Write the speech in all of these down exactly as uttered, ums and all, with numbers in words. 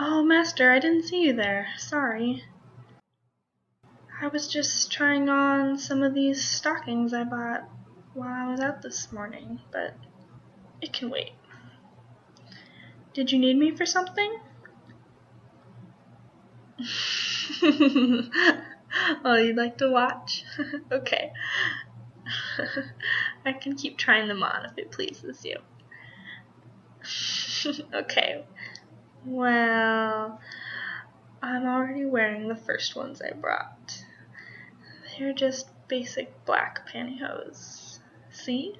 Oh, Master, I didn't see you there. Sorry. I was just trying on some of these stockings I bought while I was out this morning, but it can wait. Did you need me for something? Oh, you'd like to watch? Okay. I can keep trying them on if it pleases you. Okay. Well, I'm already wearing the first ones I brought. They're just basic black pantyhose. See?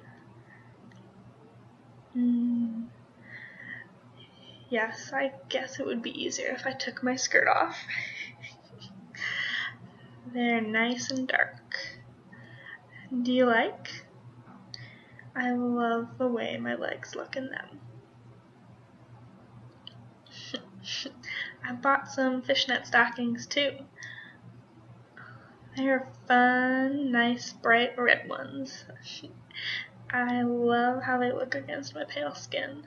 Mm. Yes, I guess it would be easier if I took my skirt off. They're nice and dark. Do you like? I love the way my legs look in them. I bought some fishnet stockings too. They're fun, nice, bright red ones. I love how they look against my pale skin.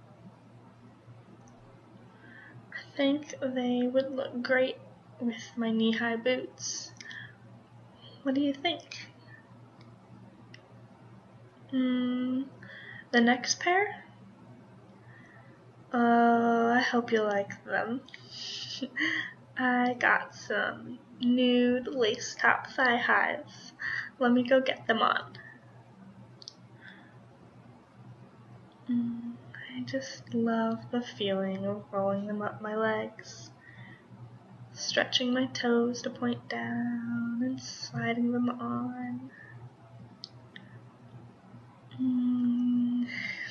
I think they would look great with my knee-high boots. What do you think? Mm, the next pair? Uh, I hope you like them. I got some nude lace top thigh highs. Let me go get them on. Mm, I just love the feeling of rolling them up my legs, stretching my toes to point down and sliding them on. Mm.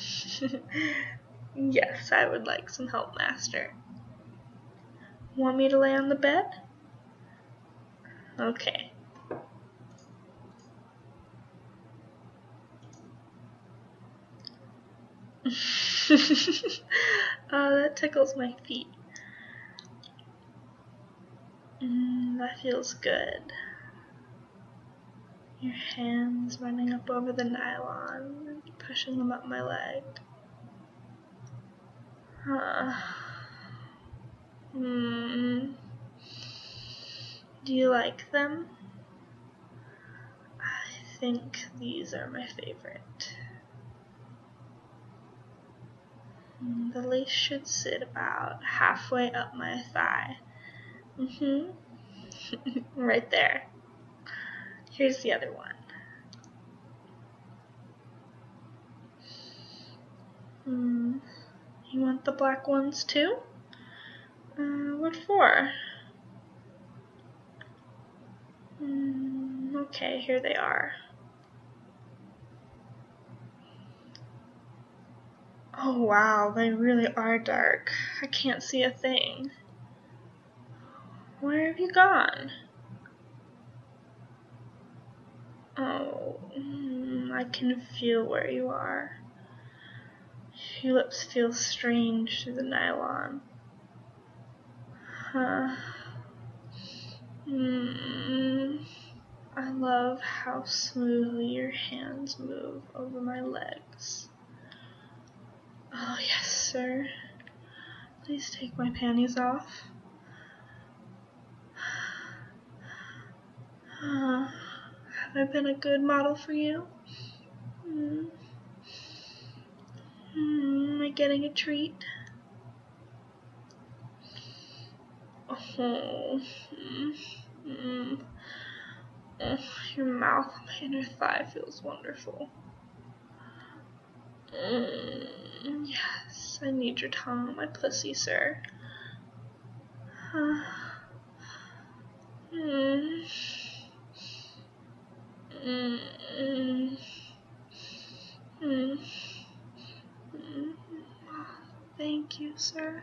Yes, I would like some help, Master. Want me to lay on the bed? Okay. Oh, that tickles my feet. Mm, that feels good. Your hands running up over the nylon and pushing them up my leg. Uh, mm, do you like them? I think these are my favorite. Mm, the lace should sit about halfway up my thigh. Mm-hmm. Right there. Here's the other one. Hmm. You want the black ones too? Uh, what for? Mm, okay, here they are. Oh wow, they really are dark. I can't see a thing. Where have you gone? Oh, mm, I can feel where you are. Your lips feel strange through the nylon. Huh. Mm, I love how smoothly your hands move over my legs. Oh, yes, sir. Please take my panties off. Uh, have I been a good model for you? Mm. Mm, am I getting a treat? Oh, mm, mm. Oh, your mouth on my inner thigh feels wonderful. Mm, yes, I need your tongue on my pussy, sir. Uh, mm, mm, mm, mm, mm. Thank you, sir.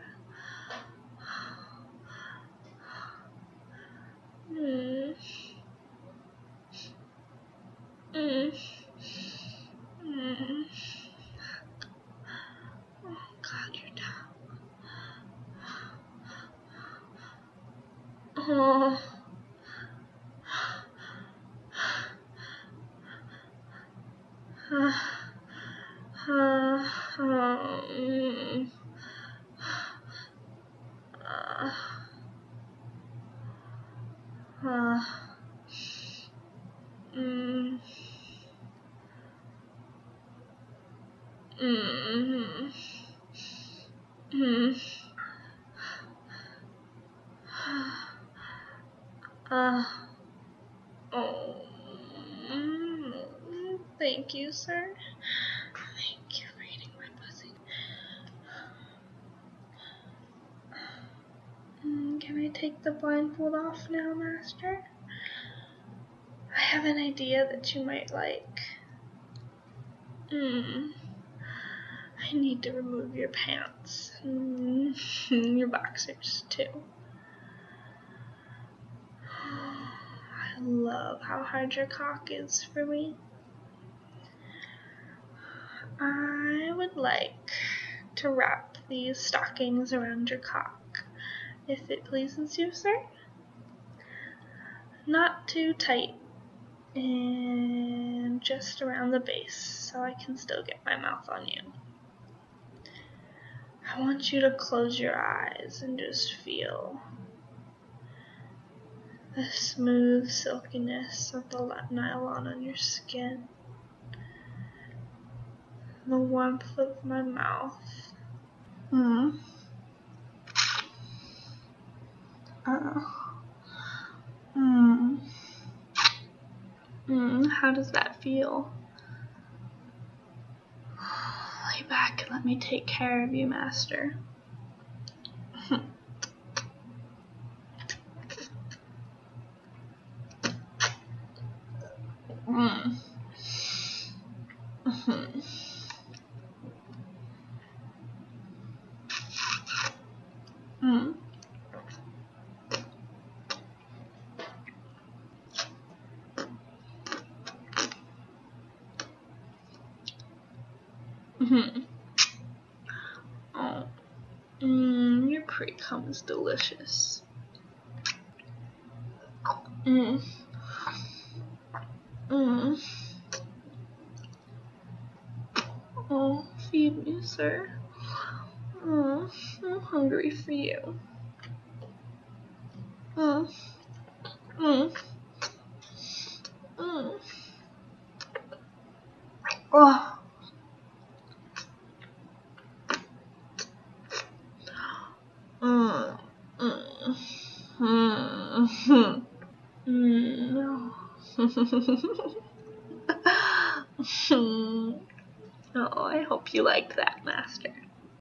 Mm, mm, mm. Oh, God, your tongue. Oh. Uh, uh, um, Uh, uh, mm, mm, mm, uh, oh, mm, thank you, sir. Thank you for eating my pussy. Mm, can I take the blindfold off now, Master? I have an idea that you might like. Mm. I need to remove your pants. Mm. Your boxers, too. I love how hard your cock is for me. I would like to wrap these stockings around your cock, if it pleases you, sir. Not too tight, and just around the base, so I can still get my mouth on you. I want you to close your eyes and just feel the smooth silkiness of the nylon on your skin, the warmth of my mouth. Mm. Uh. Mm. Mm. How does that feel? Lay back and let me take care of you, Master. Mm. Mm-hmm. Mm. Mm-hmm. Oh. Mm, your pre-cum is delicious. Mm. Mm. Oh, feed me, sir. Oh, I'm hungry for you. Mm. Mm. Mm. Oh. Mm. Mm. Mm. Mm. Oh, I hope you liked that, Master.